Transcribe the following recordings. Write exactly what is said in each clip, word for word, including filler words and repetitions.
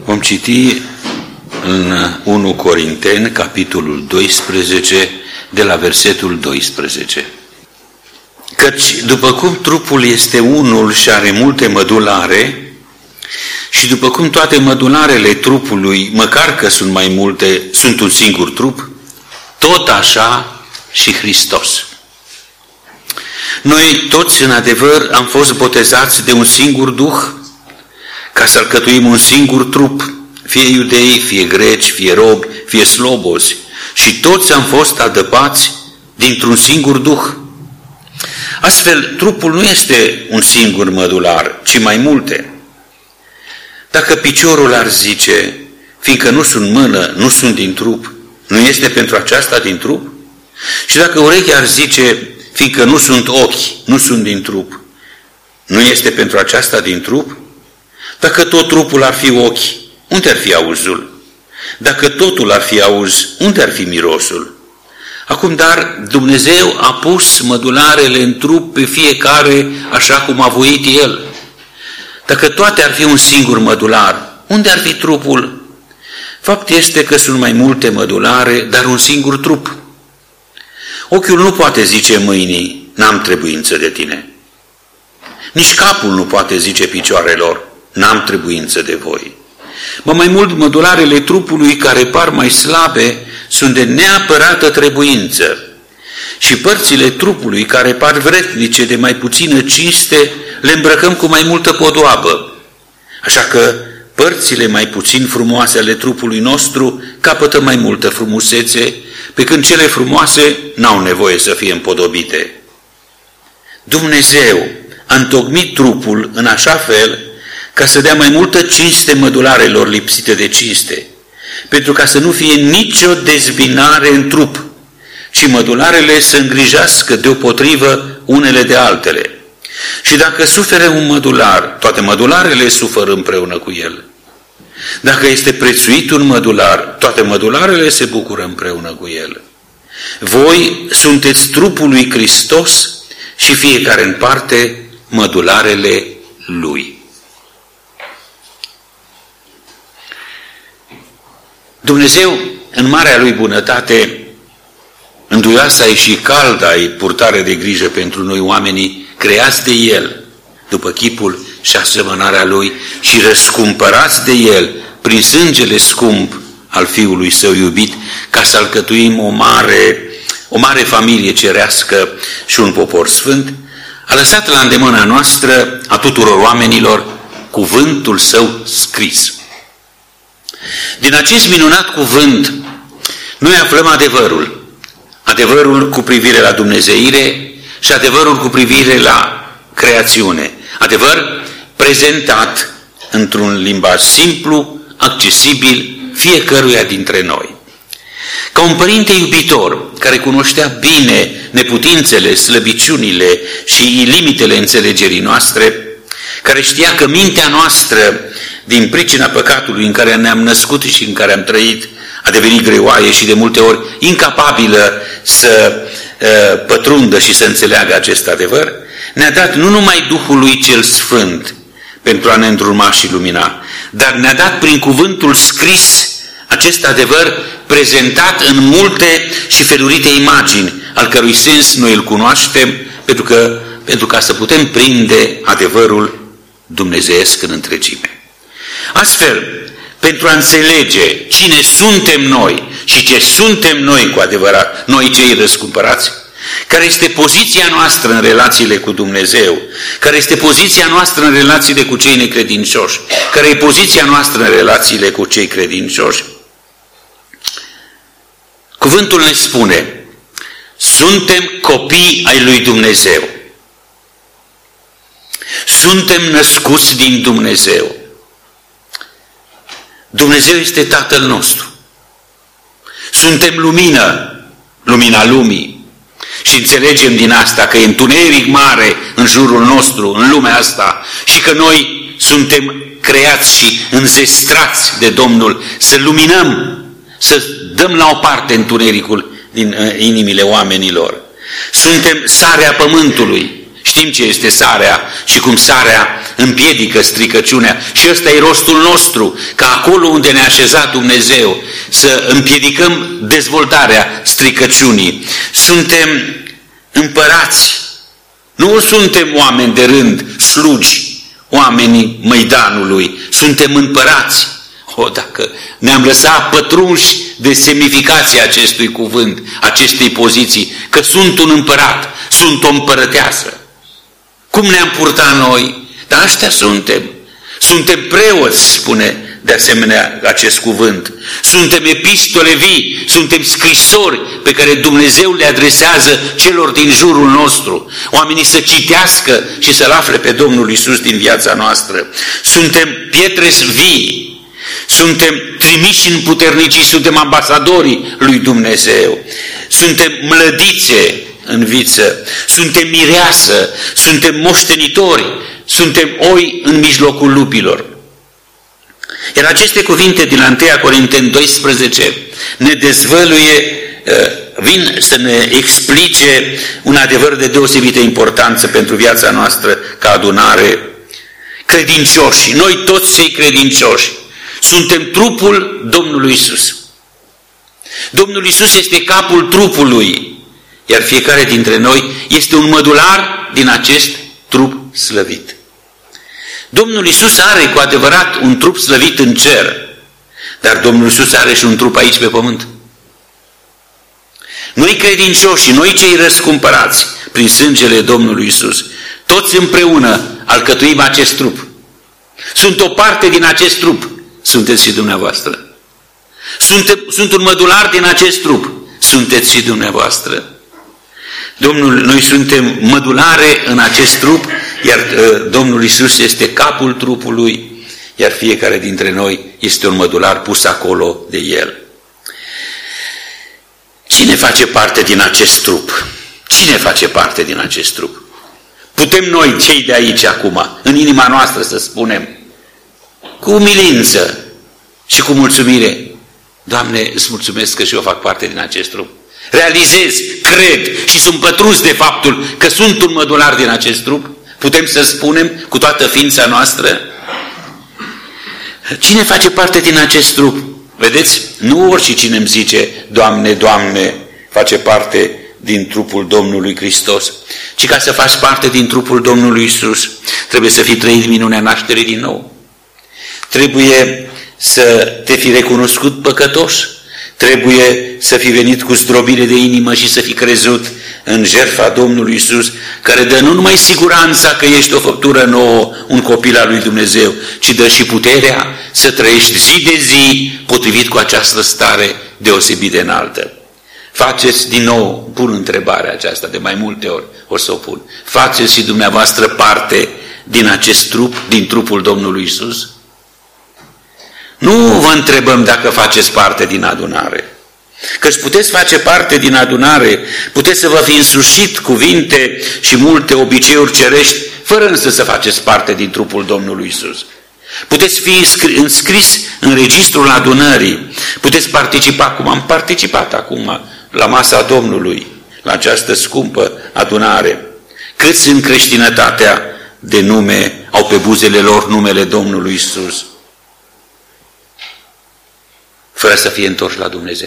Vom citi în unu Corinteni, capitolul doisprezece, de la versetul doisprezece. Căci după cum trupul este unul și are multe mădulare, și după cum toate mădularele trupului, măcar că sunt mai multe, sunt un singur trup, tot așa și Hristos. Noi toți, în adevăr, am fost botezați de un singur Duh, ca să alcătuim un singur trup, fie iudei, fie greci, fie robi, fie slobozi, și toți am fost adăpați dintr-un singur Duh. Astfel, trupul nu este un singur mădular, ci mai multe. Dacă piciorul ar zice, fiindcă nu sunt mână, nu sunt din trup, nu este pentru aceasta din trup? Și dacă urechea ar zice, fiindcă nu sunt ochi, nu sunt din trup, nu este pentru aceasta din trup? Dacă tot trupul ar fi ochi, unde ar fi auzul? Dacă totul ar fi auz, unde ar fi mirosul? Acum, dar, Dumnezeu a pus mădularele în trup pe fiecare așa cum a voit El. Dacă toate ar fi un singur mădular, unde ar fi trupul? Fapt este că sunt mai multe mădulare, dar un singur trup. Ochiul nu poate zice mâinii, n-am trebuință de tine. Nici capul nu poate zice picioarelor, n-am trebuință de voi. Mă mai mult, mădularele trupului care par mai slabe sunt de neapărată trebuință și părțile trupului care par vretnice de mai puțină cinste le îmbrăcăm cu mai multă podoabă. Așa că părțile mai puțin frumoase ale trupului nostru capătă mai multă frumusețe, pe când cele frumoase n-au nevoie să fie împodobite. Dumnezeu a întocmit trupul în așa fel ca să dea mai multă cinste mădularelor lipsite de cinste, pentru ca să nu fie nicio dezbinare în trup, ci mădularele să îngrijească deopotrivă unele de altele. Și dacă suferă un mădular, toate mădularele suferă împreună cu el. Dacă este prețuit un mădular, toate mădularele se bucură împreună cu el. Voi sunteți trupul lui Hristos și fiecare în parte mădularele lui. Dumnezeu, în marea lui bunătate, înduioasa și calda e purtare de grijă pentru noi oamenii, creați de El, după chipul și asemănarea Lui și răscumpărați de El prin sângele scump al Fiului Său iubit, ca să alcătuim o mare, o mare familie cerească și un popor sfânt, a lăsat la îndemâna noastră a tuturor oamenilor cuvântul Său scris. Din acest minunat cuvânt, noi aflăm adevărul. Adevărul cu privire la dumnezeire și adevărul cu privire la creațiune. Adevăr prezentat într-un limbaj simplu, accesibil fiecăruia dintre noi. Ca un părinte iubitor care cunoștea bine neputințele, slăbiciunile și limitele înțelegerii noastre, care știa că mintea noastră, din pricina păcatului în care ne-am născut și în care am trăit, a devenit greoaie și de multe ori incapabilă să uh, pătrundă și să înțeleagă acest adevăr, ne-a dat nu numai Duhul lui cel Sfânt pentru a ne îndruma și lumina, dar ne-a dat prin cuvântul scris acest adevăr prezentat în multe și felurite imagini, al cărui sens noi îl cunoaștem, pentru, că, pentru ca să putem prinde adevărul dumnezeiesc în întregime. Astfel, pentru a înțelege cine suntem noi și ce suntem noi cu adevărat, noi cei răscumpărați, care este poziția noastră în relațiile cu Dumnezeu, care este poziția noastră în relațiile cu cei necredincioși, care e poziția noastră în relațiile cu cei credincioși, cuvântul ne spune, suntem copii ai lui Dumnezeu. Suntem născuți din Dumnezeu. Dumnezeu este Tatăl nostru. Suntem lumină, lumina lumii. Și înțelegem din asta că e întuneric mare în jurul nostru, în lumea asta, și că noi suntem creați și înzestrați de Domnul să luminăm, să dăm la o parte întunericul din inimile oamenilor. Suntem sarea pământului. Știm ce este sarea și cum sarea împiedică stricăciunea și ăsta e rostul nostru, ca acolo unde ne-a așezat Dumnezeu să împiedicăm dezvoltarea stricăciunii. Suntem împărați, nu suntem oameni de rând, slugi, oamenii măidanului, suntem împărați. O, dacă ne-am lăsat pătrunși de semnificația acestui cuvânt, acestei poziții, că sunt un împărat, sunt o împărăteasă. Cum ne-am purtat noi? Dar ăștia suntem. Suntem preoți, spune de asemenea acest cuvânt. Suntem epistole vii, suntem scrisori pe care Dumnezeu le adresează celor din jurul nostru. Oamenii să citească și să-L afle pe Domnul Iisus din viața noastră. Suntem pietre vii. Suntem trimiși în puternicii, suntem ambasadorii lui Dumnezeu. Suntem mlădițe în viță, suntem mireasă, suntem moștenitori, suntem oi în mijlocul lupilor. Iar aceste cuvinte din întâi Corinteni doisprezece ne dezvăluie, vin să ne explice un adevăr de deosebită importanță pentru viața noastră ca adunare. Credincioși, noi toți cei credincioși, suntem trupul Domnului Iisus. Domnul Iisus este capul trupului, iar fiecare dintre noi este un mădular din acest trup slăvit. Domnul Iisus are cu adevărat un trup slăvit în cer, dar Domnul Iisus are și un trup aici pe pământ. Noi credincioși, noi cei răscumpărați prin sângele Domnului Iisus, toți împreună alcătuim acest trup. Sunt o parte din acest trup. Sunteți și dumneavoastră. Suntem, sunt un mădular din acest trup. Sunteți și dumneavoastră. Domnul, noi suntem mădulare în acest trup, iar uh, Domnul Iisus este capul trupului, iar fiecare dintre noi este un mădular pus acolo de El. Cine face parte din acest trup? Cine face parte din acest trup? Putem noi, cei de aici acum, în inima noastră să spunem, cu umilință și cu mulțumire: Doamne, îți mulțumesc că și eu fac parte din acest trup. Realizez, cred și sunt pătruns de faptul că sunt un mădular din acest trup. Putem să spunem cu toată ființa noastră? Cine face parte din acest trup? Vedeți, nu oricine îmi zice Doamne, Doamne, face parte din trupul Domnului Hristos, ci ca să faci parte din trupul Domnului Iisus, trebuie să fii trăit minunea nașterii din nou. Trebuie să te fi recunoscut păcătos, trebuie să fi venit cu zdrobire de inimă și să fi crezut în jertfa Domnului Iisus, care dă nu numai siguranța că ești o făptură nouă, un copil al lui Dumnezeu, ci dă și puterea să trăiești zi de zi potrivit cu această stare deosebit de înaltă. Faceți din nou, pun întrebarea aceasta de mai multe ori, o să o pun. Faceți și dumneavoastră parte din acest trup, din trupul Domnului Iisus? Nu vă întrebăm dacă faceți parte din adunare. Căci puteți face parte din adunare, puteți să vă fi însușit cuvinte și multe obiceiuri cerești, fără însă să faceți parte din trupul Domnului Iisus. Puteți fi înscris în registrul adunării, puteți participa, cum am participat acum, la masa Domnului, la această scumpă adunare. Câți în creștinătatea de nume au pe buzele lor numele Domnului Iisus, fără să fie întorși la Dumnezeu?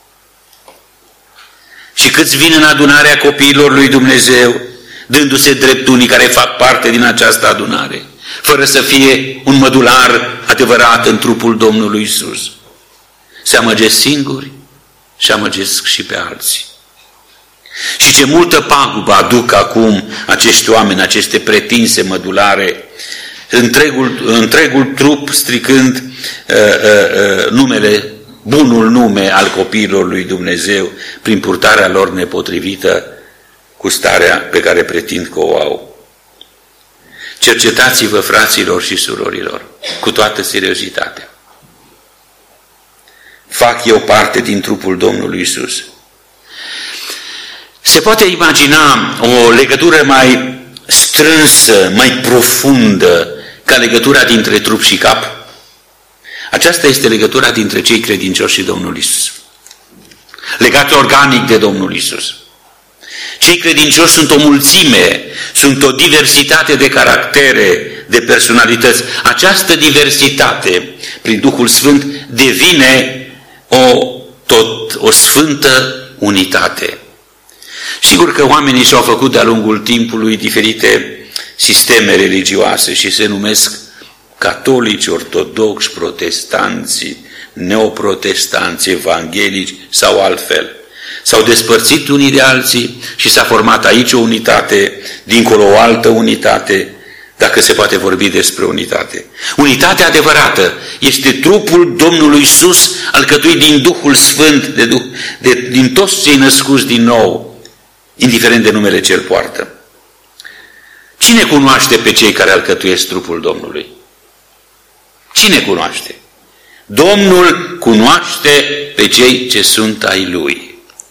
Și câți vin în adunarea copiilor lui Dumnezeu, dându-se drept unii care fac parte din această adunare, fără să fie un mădular adevărat în trupul Domnului Iisus? Se amăgesc singuri și amăgesc și pe alții. Și ce multă pagubă aduc acum acești oameni, aceste pretinse mădulare, întregul, întregul trup stricând uh, uh, uh, numele, bunul nume al copiilor lui Dumnezeu, prin purtarea lor nepotrivită cu starea pe care pretind că o au. Cercetați-vă, fraților și surorilor, cu toată seriozitatea. Fac eu parte din trupul Domnului Iisus? Se poate imagina o legătură mai strânsă, mai profundă, ca legătura dintre trup și cap? Aceasta este legătura dintre cei credincioși și Domnul Iisus. Legați organic de Domnul Iisus. Cei credincioși sunt o mulțime, sunt o diversitate de caractere, de personalități. Această diversitate, prin Duhul Sfânt, devine o, tot, o sfântă unitate. Sigur că oamenii și-au făcut de-a lungul timpului diferite sisteme religioase și se numesc catolici, ortodoxi, protestanți, neoprotestanți, evanghelici sau altfel. S-au despărțit unii de alții și s-a format aici o unitate, dincolo o altă unitate, dacă se poate vorbi despre unitate. Unitatea adevărată este trupul Domnului Iisus, alcătuit din Duhul Sfânt, de, Duh, de, din toți cei născuți din nou, indiferent de numele ce îl poartă. Cine cunoaște pe cei care alcătuiesc trupul Domnului? Cine cunoaște? Domnul cunoaște pe cei ce sunt ai Lui.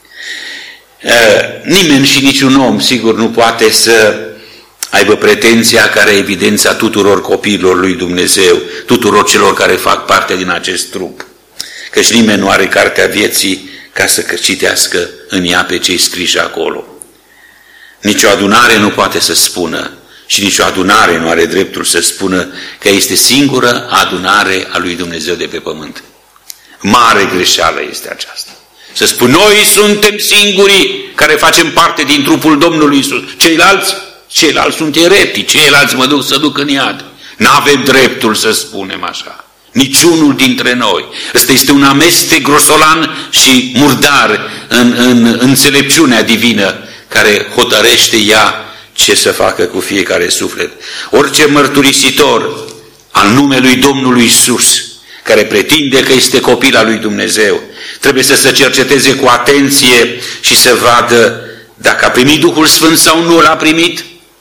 Nimeni și niciun om, sigur, nu poate să aibă pretenția care e evidența tuturor copiilor lui Dumnezeu, tuturor celor care fac parte din acest trup. Căci nimeni nu are cartea vieții ca să citească în ea pe cei scriși acolo. Nici o adunare nu poate să spună și nici o adunare nu are dreptul să spună că este singură adunare a lui Dumnezeu de pe pământ. Mare greșeală este aceasta. Să spun, noi suntem singurii care facem parte din trupul Domnului Iisus. Ceilalți, ceilalți sunt eretici, ceilalți mă duc să duc în iad. N-avem dreptul să spunem așa. Niciunul dintre noi. Ăsta este un amestec grosolan și murdar în, în înțelepciunea divină care hotărăște ea ce să facă cu fiecare suflet. Orice mărturisitor al numelui Domnului Iisus, care pretinde că este copil al lui Dumnezeu, trebuie să se cerceteze cu atenție și să vadă dacă a primit Duhul Sfânt sau nu l-a primit,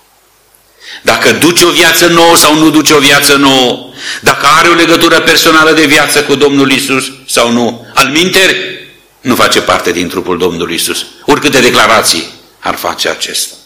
dacă duce o viață nouă sau nu duce o viață nouă, dacă are o legătură personală de viață cu Domnul Iisus sau nu. Alminteri, nu face parte din trupul Domnului Iisus. Oricâte declarații ar face acesta.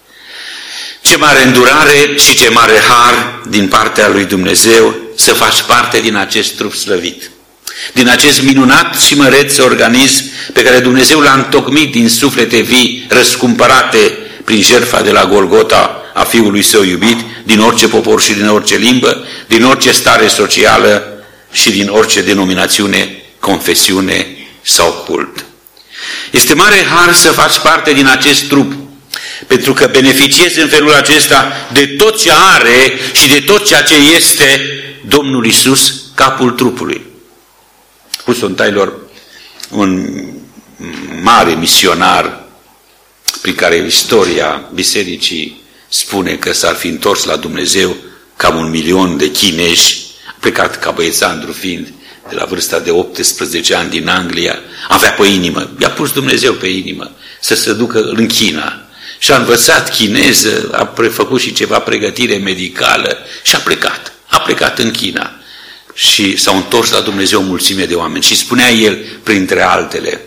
Ce mare îndurare și ce mare har din partea lui Dumnezeu să faci parte din acest trup slăvit. Din acest minunat și măreț organism pe care Dumnezeu l-a întocmit din suflete vii răscumpărate prin jertfa de la Golgota a Fiului Său iubit, din orice popor și din orice limbă, din orice stare socială și din orice denominațiune, confesiune sau cult. Este mare har să faci parte din acest trup, pentru că beneficiezi în felul acesta de tot ce are și de tot ceea ce este Domnul Iisus, capul trupului. Hudson Taylor, un mare misionar prin care istoria bisericii spune că s-ar fi întors la Dumnezeu cam un milion de chinezi, plecat ca băiețandru fiind de la vârsta de optsprezece ani din Anglia, avea pe inimă, i-a pus Dumnezeu pe inimă să se ducă în China. Și a învățat chineză, a prefăcut și ceva pregătire medicală și a plecat. A plecat în China și s-au întors la Dumnezeu o mulțime de oameni. Și spunea el, printre altele,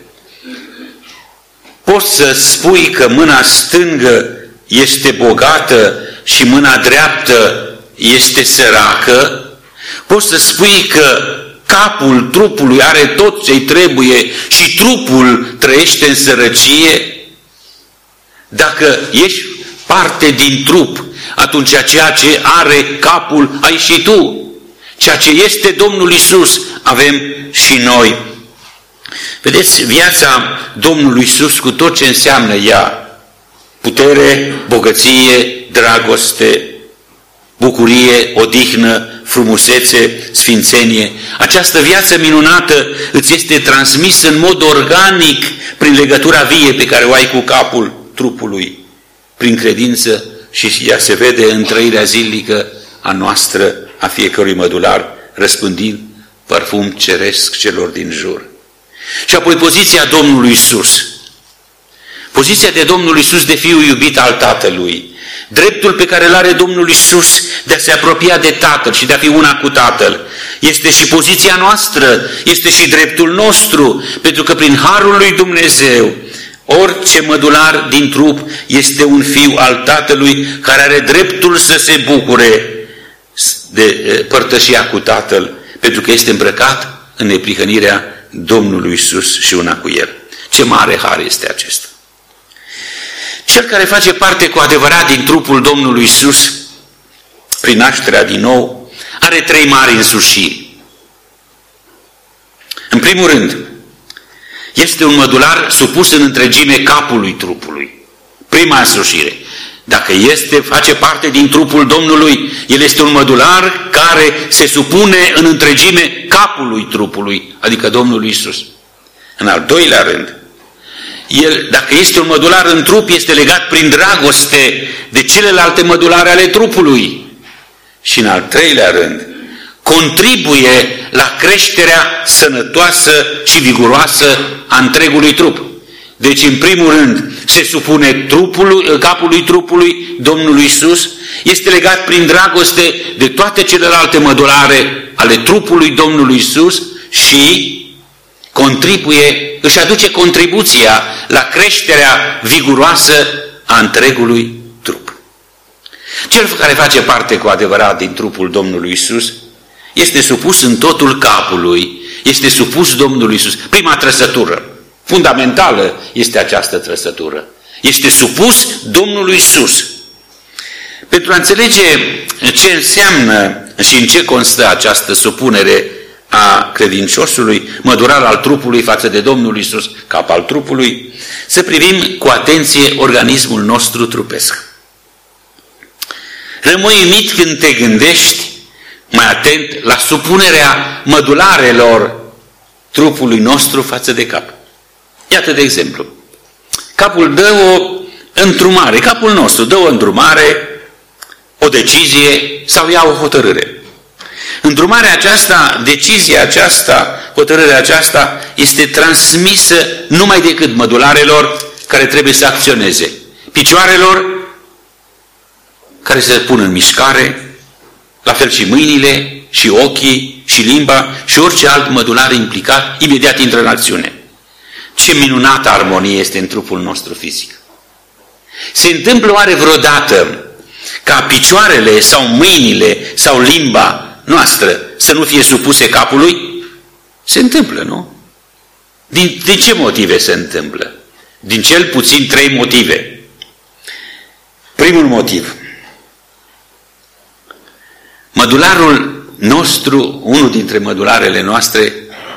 poți să spui că mâna stângă este bogată și mâna dreaptă este săracă? Poți să spui că capul trupului are tot ce-i trebuie și trupul trăiește în sărăcie? Dacă ești parte din trup, atunci ceea ce are capul ai și tu. Ceea ce este Domnul Iisus avem și noi. Vedeți, viața Domnului Iisus cu tot ce înseamnă ea, putere, bogăție, dragoste, bucurie, odihnă, frumusețe, sfințenie. Această viață minunată îți este transmisă în mod organic prin legătura vie pe care o ai cu capul trupului, prin credință, și ea se vede în trăirea zilnică a noastră, a fiecărui mădular, răspândind parfum ceresc celor din jur. Și apoi poziția Domnului Iisus. Poziția de Domnul Iisus de Fiul iubit al Tatălui. Dreptul pe care îl are Domnul Iisus de a se apropia de Tatăl și de a fi una cu Tatăl. Este și poziția noastră, este și dreptul nostru, pentru că prin harul lui Dumnezeu, orice mădular din trup este un fiu al Tatălui care are dreptul să se bucure de părtășia cu Tatăl, pentru că este îmbrăcat în neprihănirea Domnului Iisus și una cu El. Ce mare har este acesta! Cel care face parte cu adevărat din trupul Domnului Iisus prin nașterea din nou, are trei mari însușiri. În primul rând, este un mădular supus în întregime capului trupului. Prima însușire. Dacă este, face parte din trupul Domnului, el este un mădular care se supune în întregime capului trupului, adică Domnului Iisus. În al doilea rând, el, dacă este un mădular în trup, este legat prin dragoste de celelalte mădulare ale trupului. Și în al treilea rând, contribuie la creșterea sănătoasă și viguroasă a întregului trup. Deci, în primul rând, se supune trupului, capului trupului Domnului Iisus, este legat prin dragoste de toate celelalte mădulare ale trupului Domnului Iisus și contribuie, își aduce contribuția la creșterea viguroasă a întregului trup. Cel care face parte cu adevărat din trupul Domnului Iisus este supus în totul capului, este supus Domnului Iisus. Prima trăsătură fundamentală este această trăsătură. Este supus Domnului Iisus. Pentru a înțelege ce înseamnă și în ce constă această supunere a credinciosului, mădular al trupului față de Domnul Iisus, cap al trupului, să privim cu atenție organismul nostru trupesc. Rămâi uimit când te gândești mai atent la supunerea mădularelor trupului nostru față de cap. Iată de exemplu, capul dă o întrumare, capul nostru dă o întrumare, o decizie sau ia o hotărâre. Îndrumarea aceasta, decizia aceasta, hotărârea aceasta este transmisă numai decât mădularelor care trebuie să acționeze. Picioarelor care se pun în mișcare, la fel și mâinile, și ochii, și limba, și orice alt mădular implicat, imediat intră în acțiune. Ce minunată armonie este în trupul nostru fizic! Se întâmplă oare vreodată ca picioarele sau mâinile sau limba noastră să nu fie supuse capului? Se întâmplă, nu? Din, din ce motive se întâmplă? Din cel puțin trei motive. Primul motiv. Mădularul nostru, unul dintre mădularele noastre,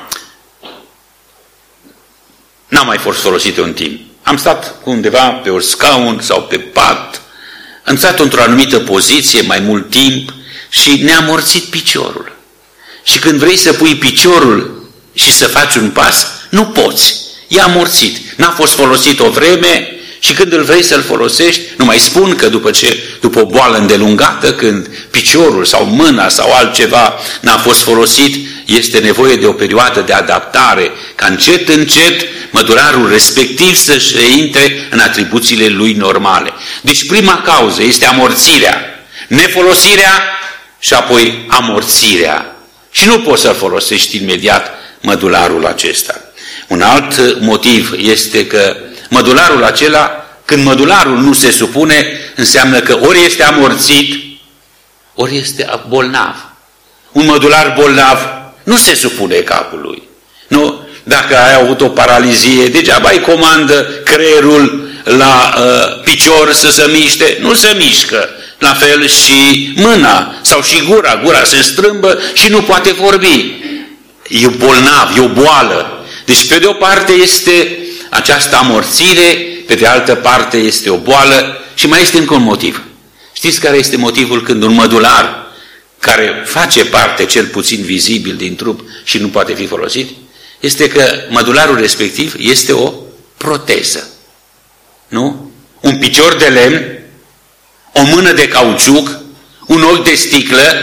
n-a mai fost folosit un timp. Am stat undeva pe un scaun sau pe pat, am stat într-o anumită poziție mai mult timp și ne-a amorțit piciorul. Și când vrei să pui piciorul și să faci un pas, nu poți. E amorțit. N-a fost folosit o vreme și când îl vrei să-l folosești, nu mai spun că după, ce, după o boală îndelungată, când piciorul sau mâna sau altceva n-a fost folosit, este nevoie de o perioadă de adaptare, ca încet, încet, mădularul respectiv să-și reintre în atribuțiile lui normale. Deci prima cauză este amorțirea, nefolosirea și apoi amorțirea. Și nu poți să folosești imediat mădularul acesta. Un alt motiv este că mădularul acela, când mădularul nu se supune, înseamnă că ori este amorțit, ori este bolnav. Un mădular bolnav nu se supune capului. Nu? Dacă ai avut o paralizie, degeaba ai comandă creierul la uh, picior să se miște, nu se mișcă. La fel și mâna sau și gura. Gura se strâmbă și nu poate vorbi. E bolnav, e o boală. Deci pe de o parte este această amorțire, pe de altă parte este o boală și mai este încă un motiv. Știți care este motivul când un mădular care face parte cel puțin vizibil din trup și nu poate fi folosit? Este că mădularul respectiv este o proteză. Nu? Un picior de lemn, o mână de cauciuc, un ochi de sticlă,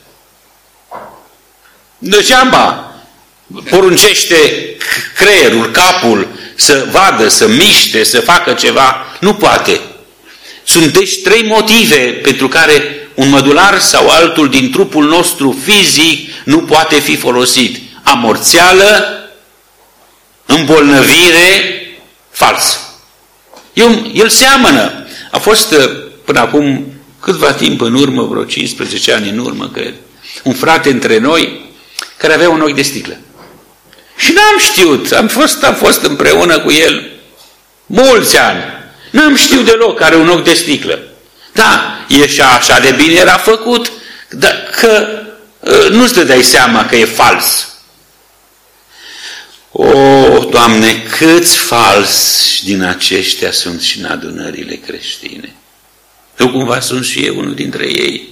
degeaba poruncește creierul, capul să vadă, să miște, să facă ceva. Nu poate. Sunt deci trei motive pentru care un mădular sau altul din trupul nostru fizic nu poate fi folosit. Amorțeală, îmbolnăvire, fals. El, el seamănă. A fost până acum câtva timp în urmă, vreo cincisprezece ani în urmă, cred, un frate între noi care avea un ochi de sticlă. Și n-am știut, am fost, am fost împreună cu el mulți ani. N-am știut deloc că are un ochi de sticlă. Da, e și așa de bine era făcut, dar că nu-ți dădeai seama că e fals. O, Doamne, câți falsi din aceștia sunt și în adunările creștine. Eu cumva sunt și eu unul dintre ei.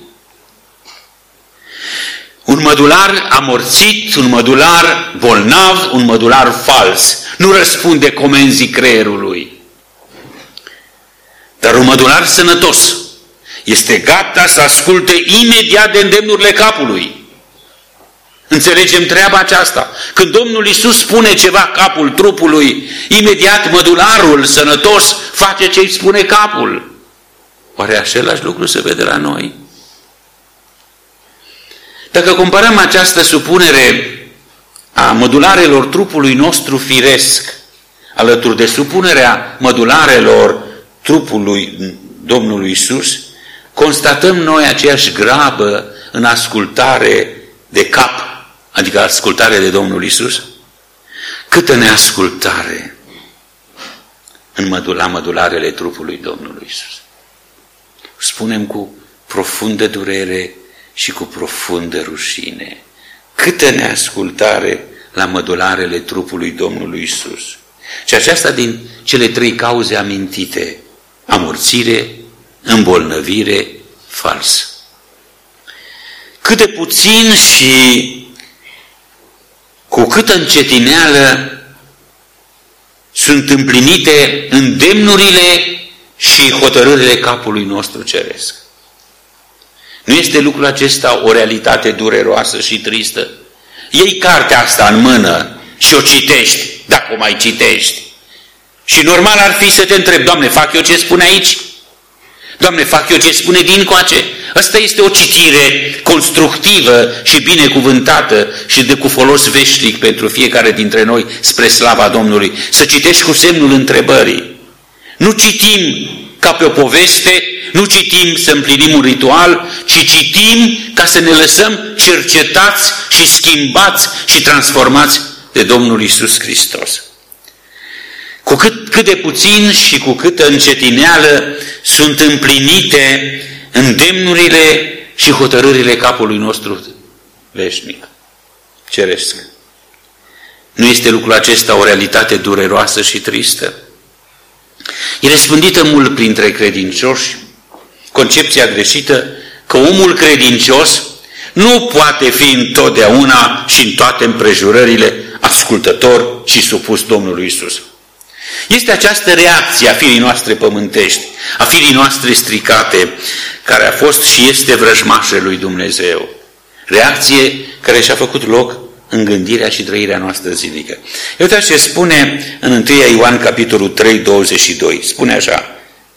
Un mădular amorțit, un mădular bolnav, un mădular fals. Nu răspunde comenzii creierului. Dar un mădular sănătos este gata să asculte imediat de îndemnurile capului. Înțelegem treaba aceasta. Când Domnul Iisus spune ceva capul trupului, imediat mădularul sănătos face ce îi spune capul. Oare același lucru se vede la noi? Dacă comparăm această supunere a mădularelor trupului nostru firesc alături de supunerea mădularelor trupului Domnului Iisus, constatăm noi aceeași grabă în ascultare de cap, adică ascultare de Domnul Iisus. Câtă neascultare în mădula, mădularele trupului Domnului Iisus. Spunem cu profundă durere și cu profundă rușine. Câtă neascultare la mădularele trupului Domnului Iisus. Și aceasta din cele trei cauze amintite: amorțire, îmbolnăvire, fals. Cât de puțin și cu câtă încetineală sunt împlinite îndemnurile și hotărârile capului nostru ceresc. Nu este lucrul acesta o realitate dureroasă și tristă? Iei cartea asta în mână și o citești, dacă o mai citești. Și normal ar fi să te întrebi: Doamne, fac eu ce spune aici? Doamne, fac eu ce spune dincoace? Asta este o citire constructivă și binecuvântată și de cu folos veșnic pentru fiecare dintre noi, spre slava Domnului. Să citești cu semnul întrebării. Nu citim ca pe o poveste, nu citim să împlinim un ritual, ci citim ca să ne lăsăm cercetați și schimbați și transformați de Domnul Iisus Hristos. Cu cât, cât de puțin și cu câtă încetineală sunt împlinite îndemnurile și hotărârile capului nostru veșnic, ceresc. Nu este lucrul acesta o realitate dureroasă și tristă? E răspândită mult printre credincioși concepția greșită că omul credincios nu poate fi întotdeauna și în toate împrejurările ascultător și supus Domnului Iisus. Este această reacție a firii noastre pământești, a firii noastre stricate, care a fost și este vrăjmașă lui Dumnezeu. Reacție care și-a făcut loc în gândirea și trăirea noastră zilnică. Uitați ce spune în întâi Ioan, capitolul trei, douăzeci și doi. Spune așa: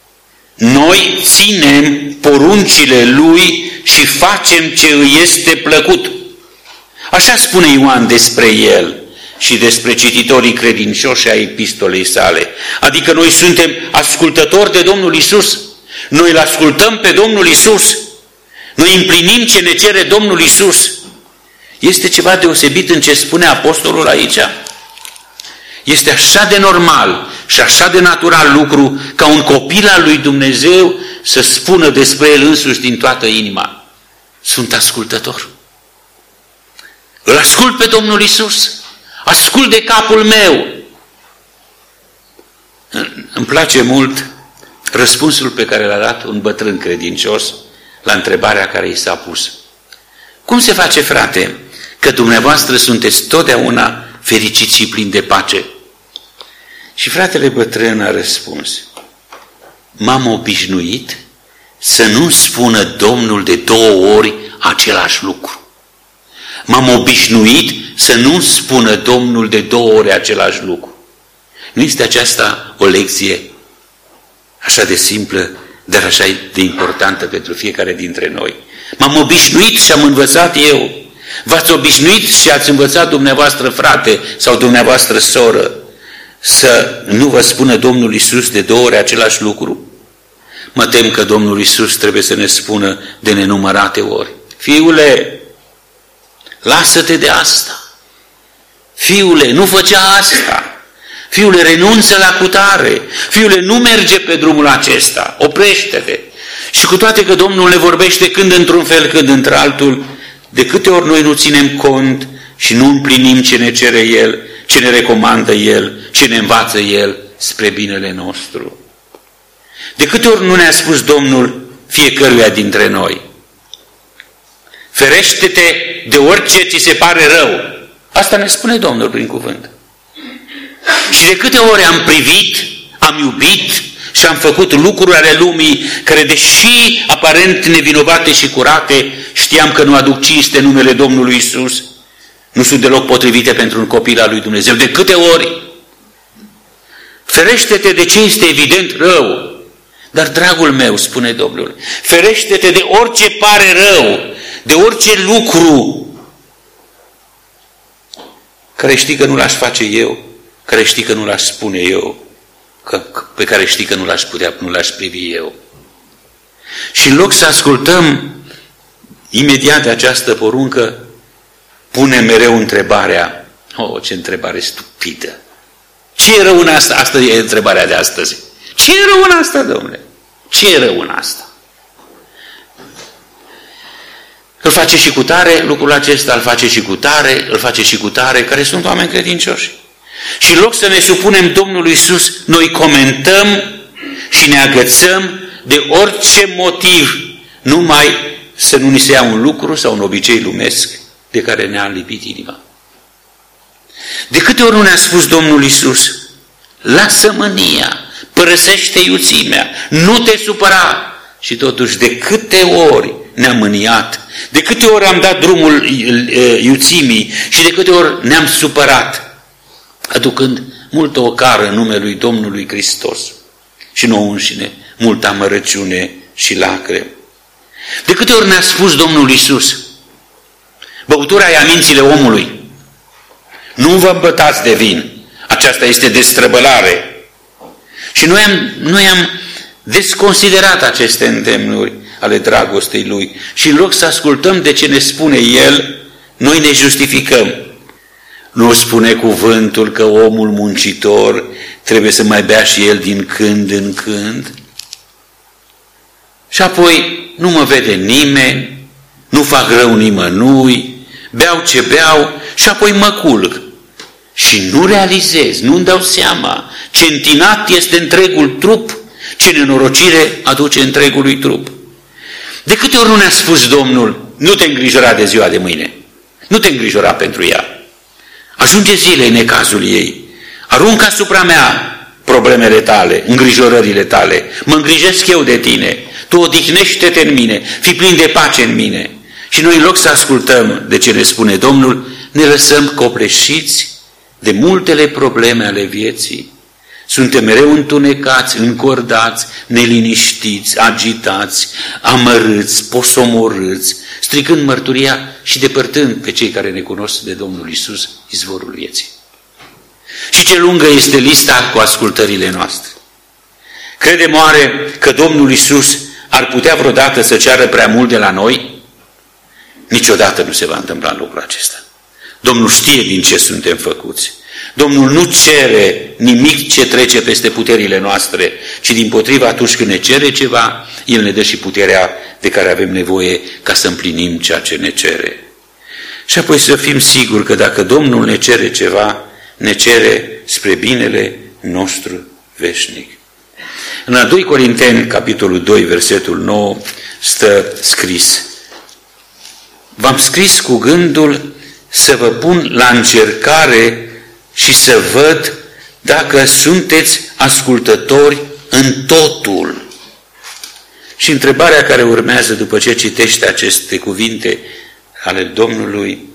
noi ținem poruncile Lui și facem ce îi este plăcut. Așa spune Ioan despre El și despre cititorii credincioși ai epistolei sale. Adică noi suntem ascultători de Domnul Iisus. Noi îl ascultăm pe Domnul Iisus. Noi împlinim ce ne cere Domnul Iisus. Este ceva deosebit în ce spune apostolul aici? Este așa de normal și așa de natural lucru ca un copil al lui Dumnezeu să spună despre el însuși din toată inima: sunt ascultător. Îl ascult pe Domnul Iisus. Ascult de capul meu. Îmi place mult răspunsul pe care l-a dat un bătrân credincios la întrebarea care i s-a pus: cum se face, frate, că dumneavoastră sunteți totdeauna fericiți și plini de pace? Și fratele bătrân a răspuns: m-am obișnuit să nu spună Domnul de două ori același lucru. M-am obișnuit să nu spună Domnul de două ori același lucru. Nu este aceasta o lecție așa de simplă, dar așa de importantă pentru fiecare dintre noi? M-am obișnuit și am învățat eu. V-ați obișnuit și ați învățat dumneavoastră, frate, sau dumneavoastră, soră, să nu vă spună Domnul Iisus de două ori același lucru? Mă tem că Domnul Iisus trebuie să ne spună de nenumărate ori: fiule, lasă-te de asta. Fiule, nu făcea asta. Fiule, renunță la cutare. Fiule, nu merge pe drumul acesta. Oprește-te. Și cu toate că Domnul ne vorbește când într-un fel, când într-altul, de câte ori noi nu ținem cont și nu împlinim ce ne cere El, ce ne recomandă El, ce ne învață El spre binele nostru. De câte ori nu ne-a spus Domnul fiecăruia dintre noi: ferește-te de orice ți se pare rău. Asta ne spune Domnul prin cuvânt. Și de câte ori am privit, am iubit și am făcut lucruri ale lumii care, deși aparent nevinovate și curate, știam că nu aduc cinste numele Domnului Iisus, nu sunt deloc potrivite pentru un copil al lui Dumnezeu. De câte ori? Ferește-te de ce este evident rău. Dar, dragul meu, spune Domnul, ferește-te de orice pare rău, de orice lucru care știi că nu l-aș face eu, care știi că nu l-aș spune eu, că, pe care știi că nu l-aș putea, nu l-aș privi eu. Și în loc să ascultăm imediat de această poruncă, pune mereu întrebarea: oh, ce întrebare stupidă! Ce e rău în asta? Asta e întrebarea de astăzi. Ce e rău în asta, domnule? Ce e rău în asta? Îl face și cu tare, lucrul acesta îl face și cu tare, îl face și cu tare, care sunt oameni credincioși. Și în loc să ne supunem Domnului Iisus, noi comentăm și ne agățăm de orice motiv, numai să nu ni se ia un lucru sau un obicei lumesc de care ne-a lipit inima. De câte ori nu ne-a spus Domnul Iisus: lasă mânia, părăsește iuțimea, nu te supăra. Și totuși de câte ori ne-am mâniat, de câte ori am dat drumul iuțimii și de câte ori ne-am supărat, aducând multă ocară în numele lui Domnului Hristos și nouă înșine, multă amărăciune și lacrimi. De câte ori ne-a spus Domnul Iisus: băutura e mințile omului, nu vă îmbătați de vin, aceasta este destrăbălare. Și noi am, noi am desconsiderat aceste îndemnuri ale dragostei Lui și în loc să ascultăm de ce ne spune El, noi ne justificăm. Nu spune cuvântul că omul muncitor trebuie să mai bea și el din când în când? Și apoi nu mă vede nimeni, nu fac rău nimănui, beau ce beau și apoi mă culc. Și nu realizez, nu-mi dau seama ce întinat este întregul trup, ce nenorocire aduce întregului trup. De câte ori nu ne-a spus Domnul: nu te îngrijora de ziua de mâine, nu te îngrijora pentru ea. Ajunge zilei necazul ei, aruncă asupra mea problemele tale, îngrijorările tale, mă îngrijesc eu de tine, tu odihnește-te în mine, fii plin de pace în mine. Și noi, în loc să ascultăm de ce ne spune Domnul, ne lăsăm copleșiți de multele probleme ale vieții. Suntem mereu întunecați, încordați, neliniștiți, agitați, amărâți, posomorâți, stricând mărturia și depărtând pe cei care ne cunosc de Domnul Iisus, izvorul vieții. Și ce lungă este lista cu ascultările noastre. Credem oare că Domnul Iisus ar putea vreodată să ceară prea mult de la noi? Niciodată nu se va întâmpla lucrul acesta. Domnul știe din ce suntem făcuți. Domnul nu cere nimic ce trece peste puterile noastre, ci dimpotrivă, atunci când ne cere ceva, El ne dă și puterea de care avem nevoie ca să împlinim ceea ce ne cere. Și apoi să fim siguri că dacă Domnul ne cere ceva, ne cere spre binele nostru veșnic. În a doi Corinteni, capitolul doi, versetul nouă, stă scris: v-am scris cu gândul să vă pun la încercare și să văd dacă sunteți ascultători în totul. Și întrebarea care urmează după ce citește aceste cuvinte ale Domnului: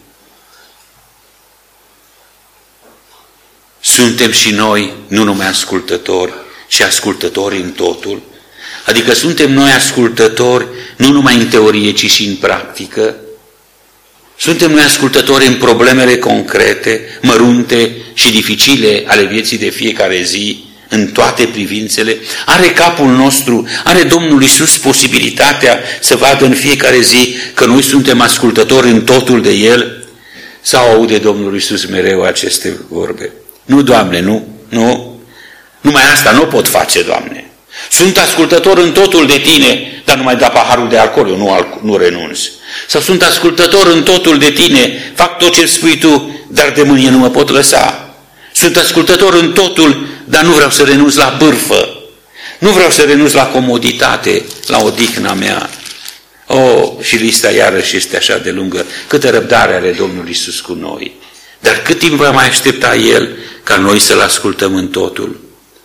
suntem și noi nu numai ascultători, ci ascultători în totul? Adică suntem noi ascultători nu numai în teorie, ci și în practică? Suntem noi ascultători în problemele concrete, mărunte și dificile ale vieții de fiecare zi, în toate privințele? Are capul nostru, are Domnul Iisus posibilitatea să vadă în fiecare zi că noi suntem ascultători în totul de El? Sau aude Domnul Iisus mereu aceste vorbe: nu, Doamne, nu, nu, numai asta nu pot face, Doamne. Sunt ascultător în totul de tine, dar nu mai da paharul de alcool, eu nu, nu renunț. Sau sunt ascultător în totul de tine, fac tot ce spui tu, dar de mâine nu mă pot lăsa. Sunt ascultător în totul, dar nu vreau să renunț la bârfă. Nu vreau să renunț la comoditate, la odihna mea. Oh, și lista iarăși este așa de lungă. Câtă răbdare are Domnul Iisus cu noi. Dar cât timp va mai aștepta El ca noi să-L ascultăm în totul?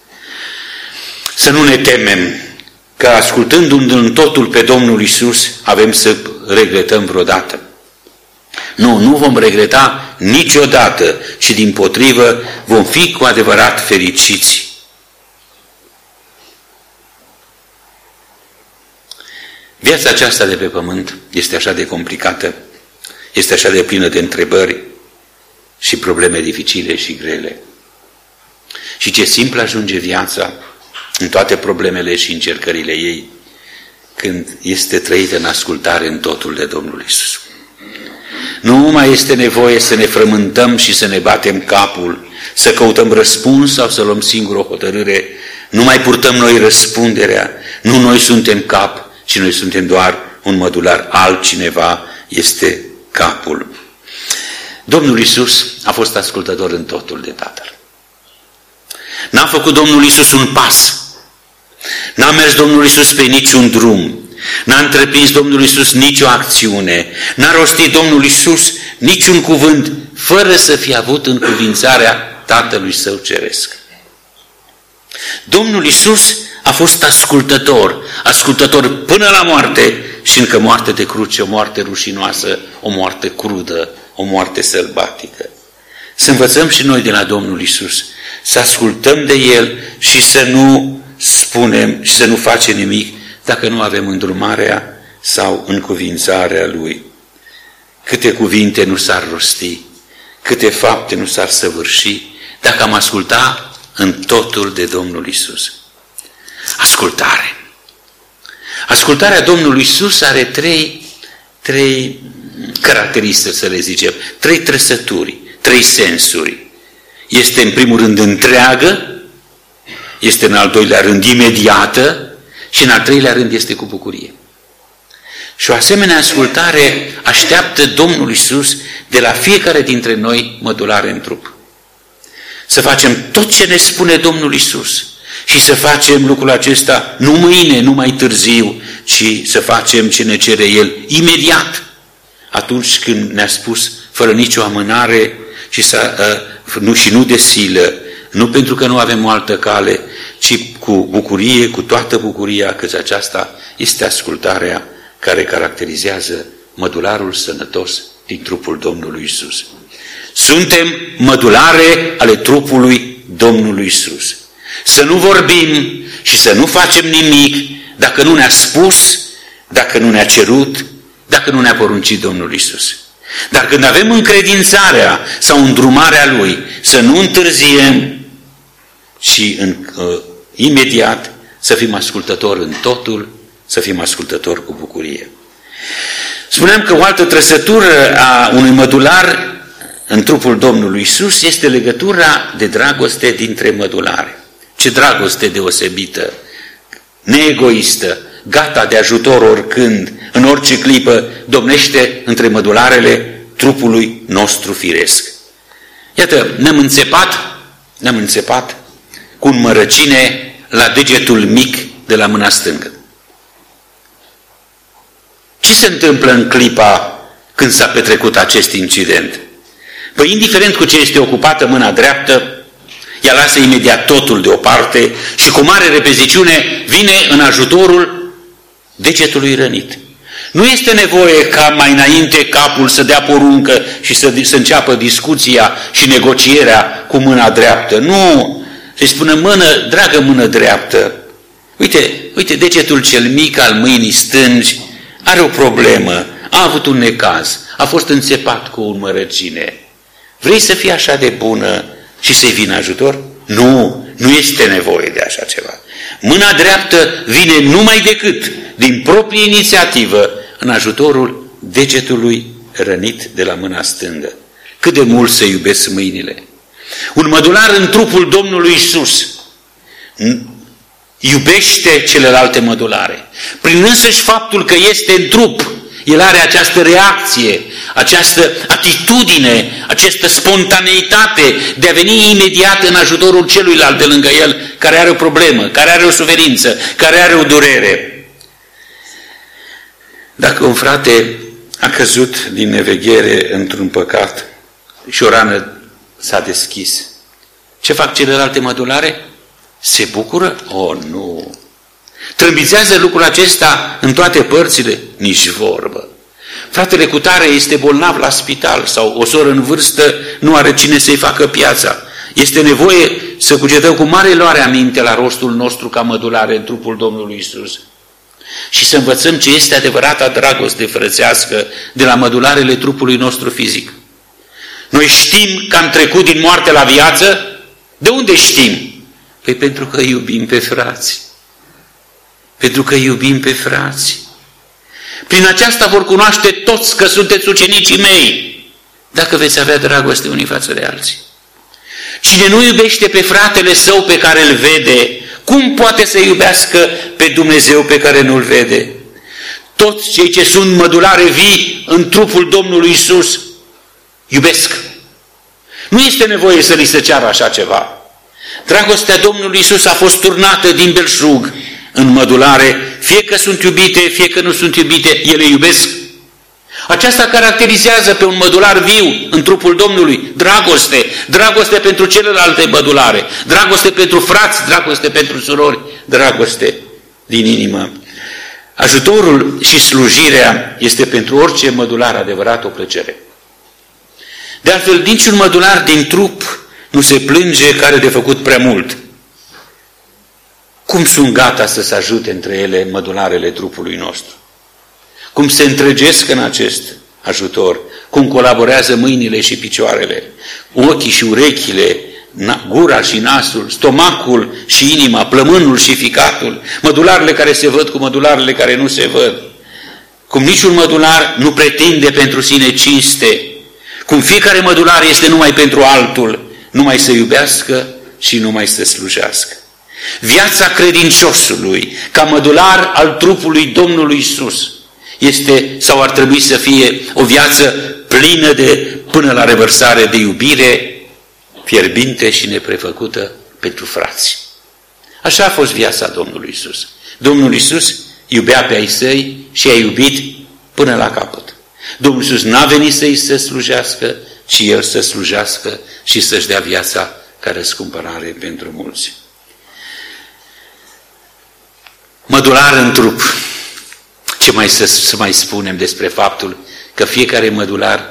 Să nu ne temem că ascultându-L în totul pe Domnul Iisus avem să regretăm vreodată. Nu, nu vom regreta niciodată, ci dimpotrivă vom fi cu adevărat fericiți. Viața aceasta de pe pământ este așa de complicată, este așa de plină de întrebări și probleme dificile și grele. Și ce simplu ajunge viața în toate problemele și încercările ei când este trăită în ascultare în totul de Domnul Iisus. Nu mai este nevoie să ne frământăm și să ne batem capul, să căutăm răspuns sau să luăm singur o hotărâre. Nu mai purtăm noi răspunderea, nu noi suntem cap, ci noi suntem doar un mădular, altcineva este capul. Domnul Iisus a fost ascultător în totul de Tatăl. N-a făcut Domnul Iisus un pas, n-a mers Domnul Iisus pe niciun drum, n-a întreprins Domnul Iisus nicio acțiune, n-a rostit Domnul Iisus niciun cuvânt, fără să fie avut încuvințarea Tatălui Său Ceresc. Domnul Iisus a fost ascultător, ascultător până la moarte și încă moarte de cruce, o moarte rușinoasă, o moarte crudă, o moarte sălbatică. Să învățăm și noi de la Domnul Iisus, să ascultăm de El și să nu spunem și să nu facem nimic dacă nu avem îndrumarea sau încuvințarea Lui. Câte cuvinte nu s-ar rosti, câte fapte nu s-ar săvârși dacă am asculta în totul de Domnul Iisus. Ascultare. Ascultarea Domnului Iisus are trei, trei caracteristici, să le zicem, trei trăsături, trei sensuri. Este în primul rând întreagă, este în al doilea rând imediată și în al treilea rând este cu bucurie. Și o asemenea ascultare așteaptă Domnul Iisus de la fiecare dintre noi mădulare în trup. Să facem tot ce ne spune Domnul Iisus și să facem lucrul acesta nu mâine, nu mai târziu, ci să facem ce ne cere El imediat, atunci când ne-a spus, fără nicio amânare și, să, uh, nu, și nu de silă, nu pentru că nu avem o altă cale, ci cu bucurie, cu toată bucuria, căci aceasta este ascultarea care caracterizează mădularul sănătos din trupul Domnului Iisus. Suntem mădulare ale trupului Domnului Iisus. Să nu vorbim și să nu facem nimic dacă nu ne-a spus, dacă nu ne-a cerut, dacă nu ne-a poruncit Domnul Iisus. Dar când avem încredințarea sau îndrumarea Lui, să nu întârziem, ci în, uh, imediat să fim ascultători în totul, să fim ascultători cu bucurie. Spuneam că o altă trăsătură a unui mădular în trupul Domnului Iisus este legătura de dragoste dintre mădulare. Ce dragoste deosebită, neegoistă, gata de ajutor oricând, în orice clipă, domnește între mădularele trupului nostru firesc. Iată, ne-am înțepat, ne-am înțepat cu un mărăcine la degetul mic de la mâna stângă. Ce se întâmplă în clipa când s-a petrecut acest incident? Păi, indiferent cu ce este ocupată mâna dreaptă, ea lasă imediat totul deoparte și cu mare repeziciune vine în ajutorul degetului rănit. Nu este nevoie ca mai înainte capul să dea poruncă și să, să înceapă discuția și negocierea cu mâna dreaptă. Nu! Se spune, mână, dragă mână dreaptă, uite, uite, degetul cel mic al mâinii stângi are o problemă, a avut un necaz, a fost înțepat cu un mărăcine. Vrei să fii așa de bună și să-i vină ajutor? Nu, nu este nevoie de așa ceva. Mâna dreaptă vine numai decât din proprie inițiativă în ajutorul degetului rănit de la mâna stângă. Cât de mult se iubesc mâinile. Un mădular în trupul Domnului Iisus iubește celelalte mădulare. Prin însăși faptul că este în trup, el are această reacție, această atitudine, această spontaneitate de a veni imediat în ajutorul celuilalt de lângă el, care are o problemă, care are o suferință, care are o durere. Dacă un frate a căzut din neveghere într-un păcat și o rană s-a deschis, ce fac celelalte mădulare? Se bucură? Oh, nu! Trâmbițează lucrul acesta în toate părțile? Nici vorbă. Fratele cutare este bolnav la spital sau o soră în vârstă nu are cine să-i facă piața. Este nevoie să cugetăm cu mare luare aminte la rostul nostru ca mădulare în trupul Domnului Iisus și să învățăm ce este adevărata dragoste frățească de la mădularele trupului nostru fizic. Noi știm că am trecut din moarte la viață? De unde știm? Păi pentru că iubim pe frați. Pentru că iubim pe frați. Prin aceasta vor cunoaște toți că sunteți ucenicii mei, dacă veți avea dragoste unii față de alții. Cine nu iubește pe fratele său pe care îl vede, cum poate să iubească pe Dumnezeu pe care nu îl vede? Toți cei ce sunt mădulare vii în trupul Domnului Iisus iubesc. Nu este nevoie să li se ceară așa ceva. Dragostea Domnului Iisus a fost turnată din belșug în mădulare, fie că sunt iubite, fie că nu sunt iubite, ele iubesc. Aceasta caracterizează pe un mădular viu în trupul Domnului, dragoste, dragoste pentru celelalte mădulare, dragoste pentru frați, dragoste pentru surori, dragoste din inimă. Ajutorul și slujirea este pentru orice mădular adevărat o plăcere. De altfel, niciun mădular din trup nu se plânge că are de făcut prea mult. Cum sunt gata să se ajute între ele mădularele trupului nostru? Cum se întregesc în acest ajutor? Cum colaborează mâinile și picioarele, ochii și urechile, gura și nasul, stomacul și inima, plămânul și ficatul, mădularele care se văd cu mădularele care nu se văd. Cum niciun mădular nu pretinde pentru sine cinste, cum fiecare mădular este numai pentru altul, numai să iubească și numai să slujească. Viața credinciosului, ca mădular al trupului Domnului Iisus, este sau ar trebui să fie o viață plină de, până la revărsare de iubire, fierbinte și neprefăcută pentru frați. Așa a fost viața Domnului Iisus. Domnul Iisus iubea pe ai săi și i-a iubit până la capăt. Domnul Iisus n-a venit să-i se slujească, ci El să slujească și să-și dea viața ca răscumpărare pentru mulți. Mădular în trup. Ce mai să, să mai spunem despre faptul că fiecare mădular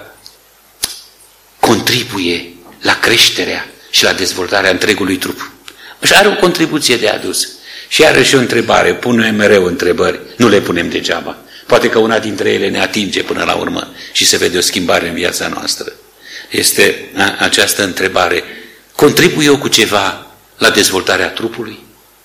contribuie la creșterea și la dezvoltarea întregului trup. Și are o contribuție de adus. Și are și o întrebare. Punem mereu întrebări. Nu le punem degeaba. Poate că una dintre ele ne atinge până la urmă și se vede o schimbare în viața noastră. Este această întrebare. Contribui eu cu ceva la dezvoltarea trupului?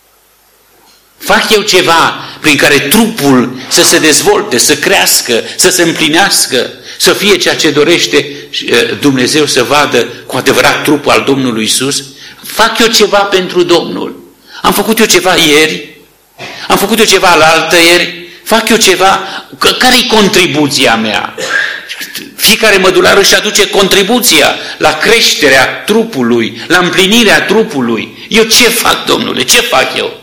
Fac eu ceva prin care trupul să se dezvolte, să crească, să se împlinească, să fie ceea ce dorește Dumnezeu să vadă cu adevărat trupul al Domnului Iisus? Fac eu ceva pentru Domnul? Am făcut eu ceva ieri? Am făcut eu ceva la altă ieri? Fac eu ceva? Care-i contribuția mea? Fiecare mădular își aduce contribuția la creșterea trupului, la împlinirea trupului. Eu ce fac, Domnule? Ce fac eu?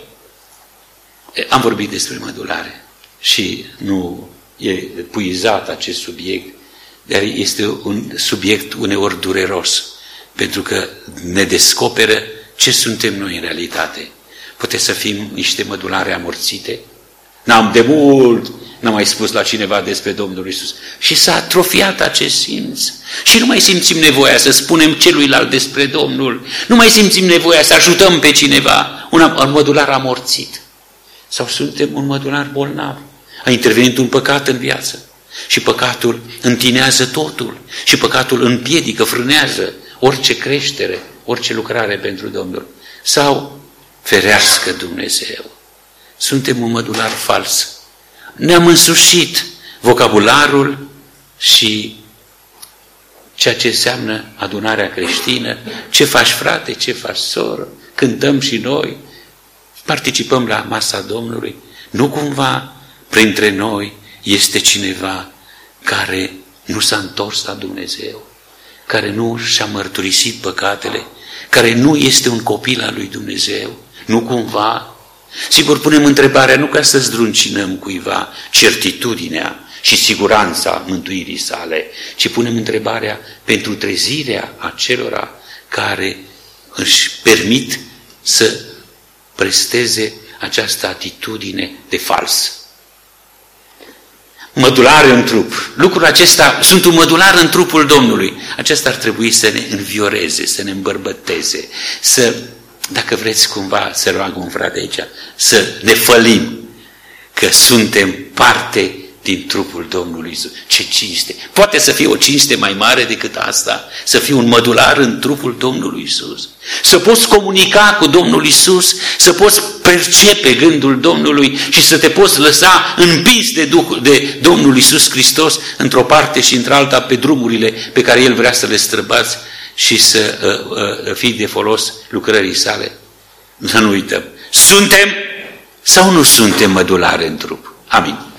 Am vorbit despre mădulare și nu e puizat acest subiect, dar este un subiect uneori dureros, pentru că ne descoperă ce suntem noi în realitate. Puteți să fim niște mădulare amorțite? N-am de mult, n-am mai spus la cineva despre Domnul Iisus. Și s-a atrofiat acest simț. Și nu mai simțim nevoia să spunem celuilalt despre Domnul. Nu mai simțim nevoia să ajutăm pe cineva, un, un mădular amorțit. Sau suntem un mădular bolnav. A intervenit un păcat în viață. Și păcatul întinează totul. Și păcatul împiedică, frânează orice creștere, orice lucrare pentru Domnul. Sau ferească Dumnezeu. Suntem un mădular fals. Ne-am însușit vocabularul și ceea ce înseamnă adunarea creștină. Ce faci, frate? Ce faci, soră? Cântăm și noi. participăm la masa Domnului? Nu cumva printre noi este cineva care nu s-a întors la Dumnezeu, care nu și-a mărturisit păcatele, care nu este un copil al lui Dumnezeu? Nu cumva? Sigur, punem întrebarea nu ca să zdruncinăm cuiva certitudinea și siguranța mântuirii sale, ci punem întrebarea pentru trezirea acelora care își permit să presteze această atitudine de fals. Mădular în trup. Lucrul acesta, sunt un mădular în trupul Domnului. Acesta ar trebui să ne învioreze, să ne îmbărbăteze, să, dacă vreți cumva, să roagă un frate aici, să ne fălim că suntem parte din trupul Domnului Iisus. Ce cinste! Poate să fie o cinste mai mare decât asta, să fii un mădular în trupul Domnului Iisus. Să poți comunica cu Domnul Iisus, să poți percepe gândul Domnului și să te poți lăsa împins de, Duhul, de Domnul Iisus Hristos într-o parte și într-alta pe drumurile pe care El vrea să le străbați și să uh, uh, fii de folos lucrării sale. Să nu uităm. Suntem sau nu suntem mădulari în trup? Amin.